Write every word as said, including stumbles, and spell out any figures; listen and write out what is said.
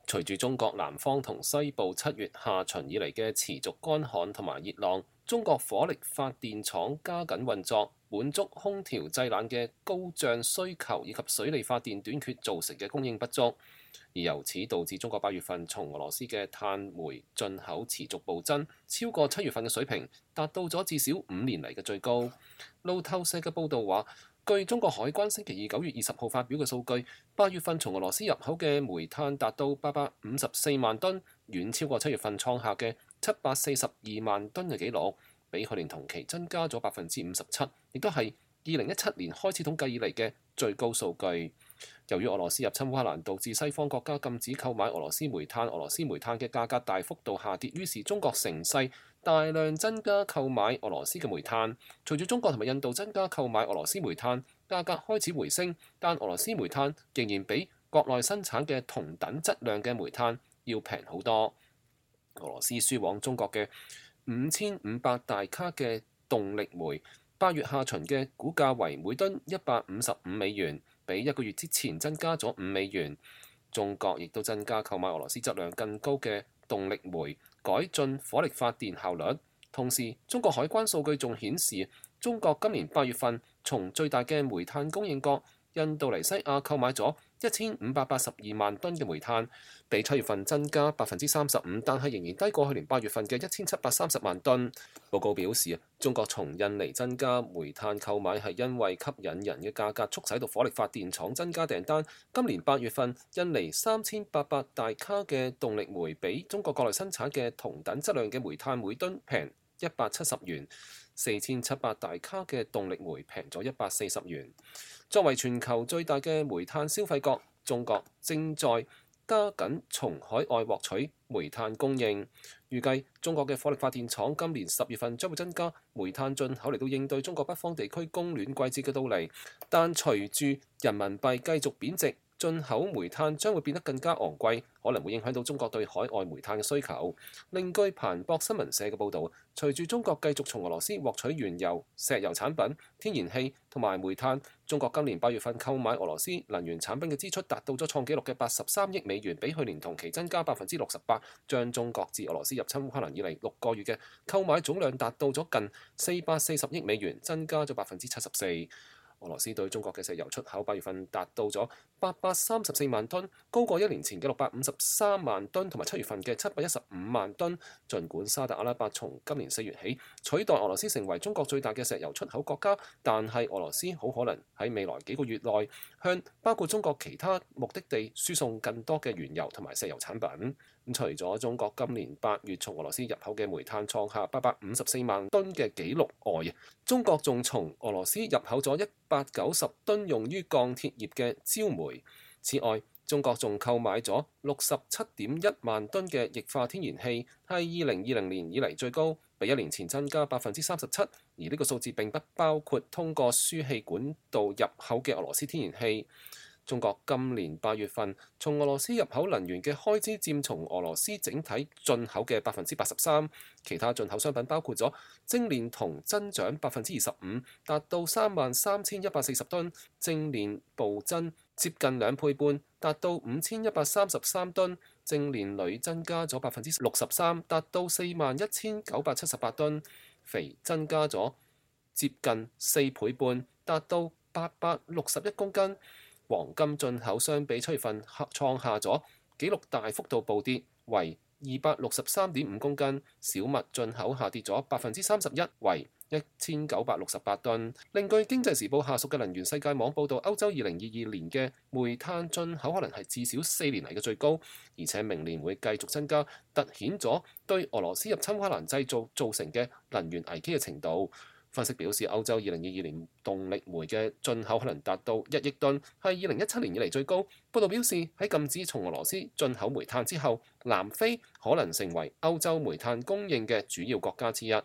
隨住中國南方同西部七月下旬以嚟嘅持續乾旱同埋熱浪，中國火力發電廠加緊運作，滿足空調製冷嘅高漲需求以及水力發電短缺造成嘅供應不足，而由此導致中國八月份從俄羅斯嘅碳煤進口持續暴增，超過七月份嘅水平，達到咗至少五年嚟嘅最高。路透社嘅報導話，據中國海關星期二九月二十號發表嘅數據，八月份從俄羅斯入口嘅煤炭達到八百五十四萬噸，遠超過七月份創下嘅七百四十二萬噸嘅紀錄，比去年同期增加咗百分之五十七，亦都係二零一七年開始統計以嚟嘅最高數據。由於俄羅斯入侵烏克蘭，導致西方國家禁止購買俄羅斯煤炭，俄羅斯煤炭嘅價格大幅度下跌，於是中國乘勢大量增加購買俄羅斯嘅煤炭。隨住中國同埋印度增加購買俄羅斯煤炭，價格開始回升，但俄羅斯煤炭仍然比國內生產嘅同等質量嘅煤炭要平好多。俄羅斯輸往中國嘅五千五百大卡嘅動力煤，八月下旬嘅估價為每噸一百五十五美元，比一個月之前增加咗五美元。中國亦都增加購買俄羅斯質量更高嘅動力煤，改進火力發電效率。同時，中國海關數據仲顯示，中國今年八月份從最大嘅煤炭供應國印度尼西亞購買咗一千五百八十二萬噸嘅煤炭，比七月份增加百分之三十五，但係仍然低過去年八月份嘅一千七百三十萬噸。報告表示，中國從印尼增加煤炭購買係因為吸引人嘅價格，促使到火力發電廠增加訂單。今年八月份，印尼三千八百大卡嘅動力煤比中國國內生產嘅同等質量嘅煤炭每噸平一百七十元，四千七百大卡嘅動力煤平咗一百四十元。作為全球最大嘅煤炭消費國，中國正在加緊從海外獲取煤炭供應。預計中國嘅火力發電廠今年十月份將會增加煤炭進口嚟到應對中國北方地區供暖季節嘅到嚟，但隨住人民幣繼續貶值，進口煤炭將會變得更加昂貴，可能會影響到中國對海外煤炭嘅需求。另據彭博新聞社嘅報導，隨住中國繼續從俄羅斯獲取原油、石油產品、天然氣同埋煤炭，中國今年八月份購買俄羅斯能源產品嘅支出達到咗創紀錄嘅八十三億美元，比去年同期增加百分之六十八，將中國自俄羅斯入侵烏克蘭以嚟六個月嘅購買總量達到咗近四百四十億美元，增加咗百分之七十四。俄羅斯對中國嘅石油出口八月份達到咗八百三十四萬噸，高過一年前嘅六百五十三萬噸，同埋七月份嘅七百一十五萬噸。儘管沙特阿拉伯從今年四月起取代俄羅斯成為中國最大嘅石油出口國家，但係俄羅斯好可能喺未來幾個月內向包括中國其他目的地輸送更多嘅原油同埋石油產品。咁除咗中國今年八月從俄羅斯入口嘅煤炭創下八百五十四萬噸嘅紀錄外，中國仲從俄羅斯入口咗一百九十噸用於鋼鐵業嘅焦煤。此外，中國仲購買咗六十七點一萬噸嘅液化天然氣，係二零二零年以嚟最高，比一年前增加百分之三十七。而呢個數字並不包括通過輸氣管道入口嘅俄羅斯天然氣。中國今年八月份從俄羅斯入口能源嘅開支佔從俄羅斯整體進口嘅百分之八十三，其他進口商品包括咗精煉銅增長百分之二十五，達到三萬三千一百四十噸；精煉鈽增接近兩倍半，達到五千一百三十三噸；精煉鋁增加咗百分之六十三，達到四萬一千九百七十八噸；鋰增加咗接近四倍半，達到八百六十一公斤。黃金進口相比七月份創下咗紀錄大幅度暴跌，為二百六十三點五公斤。小麥進口下跌咗百分之三十一，為一千九百六十八噸。另據經濟時報下屬嘅能源世界網報導，歐洲二零二二年嘅煤炭進口可能係至少四年嚟嘅最高，而且明年會繼續增加，凸顯咗對俄羅斯入侵烏克蘭製造造成嘅能源危機嘅程度。分析表示，歐洲二零二二年動力煤嘅進口可能達到一億噸，係二零一七年以嚟最高。報道表示，喺禁止從俄羅斯進口煤炭之後，南非可能成為歐洲煤炭供應嘅主要國家之一。